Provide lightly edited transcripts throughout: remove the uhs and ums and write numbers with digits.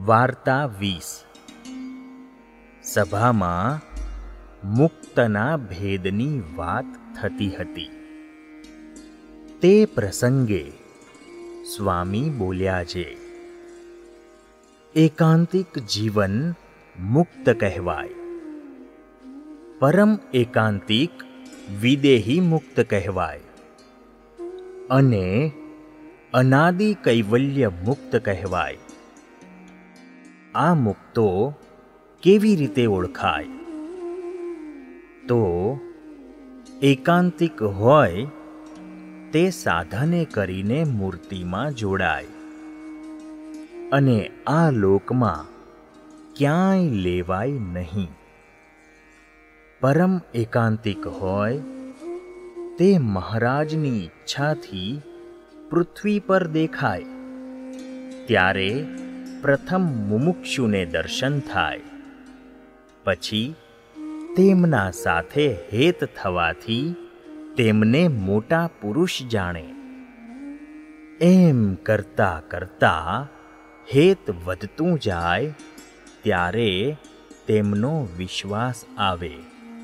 વાર્તા 20 સભામાં મુક્તના ભેદની વાત થતી હતી. તે પ્રસંગે સ્વામી બોલ્યા છે, એકાંતિક જીવન મુક્ત કહેવાય, પરમ એકાંતિક વિદેહી મુક્ત કહેવાય અને અનાદિ કૈવલ્ય મુક્ત કહેવાય. આ મુક્તો કેવી રીતે ઓળખાય? તો એકાંતિક હોય તે સાધને કરીને મૂર્તિમાં જોડાય અને આ લોકમાં ક્યાંય લેવાય નહીં. પરમ એકાંતિક હોય તે મહારાજની ઈચ્છાથી પૃથ્વી પર દેખાય, ત્યારે પ્રથમ મુમુક્ષુને દર્શન થાય, પછી તેમના સાથે હેત થવાથી તેમને મોટા પુરુષ જાણે. એમ કરતા કરતા હેત વધતું જાય ત્યારે તેમનો વિશ્વાસ આવે.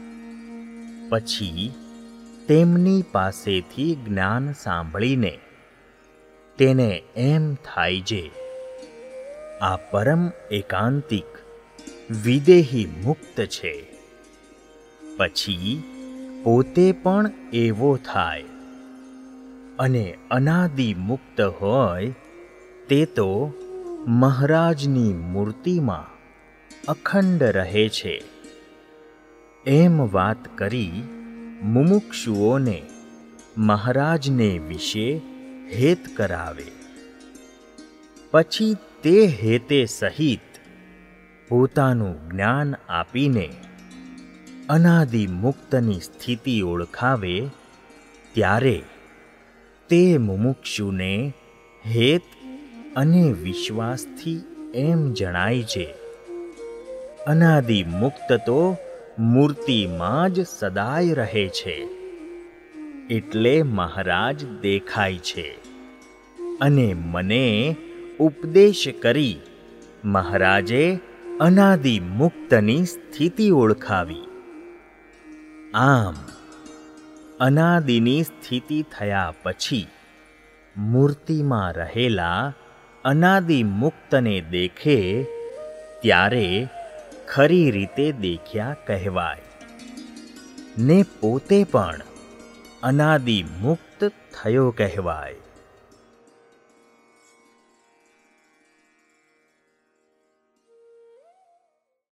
પછી તેમની પાસેથી જ્ઞાન સાંભળીને તેને એમ થાય છે, આ પરમ એકાંતિક વિદેહી મુક્ત છે. પછી પોતે પણ એવો થાય અને અનાદિ મુક્ત હોય તે તો મહારાજની મૂર્તિમાં અખંડ રહે છે. એમ વાત કરી મુમુક્ષુઓને મહારાજને વિશે હેત કરાવે. પછી તે હેતે સહિત પોતાનું જ્ઞાન આપીને અનાદિ મુક્તની સ્થિતિ ઓળખાવે. ત્યારે તે મુમુક્ષુને હેત અને વિશ્વાસથી એમ જણાય છે, અનાદિ મુક્ત તો મૂર્તિમાં જ સદાય રહે છે, એટલે મહારાજ દેખાય છે અને મને ઉપદેશ કરી મહારાજે અનાદિ મુક્તની સ્થિતિ ઓળખાવી. આમ અનાદિની સ્થિતિ થયા પછી મૂર્તિમાં રહેલા અનાદિ મુક્તને દેખે ત્યારે ખરી રીતે દેખ્યા કહેવાય ને પોતે પણ અનાદિ મુક્ત થયો કહેવાય.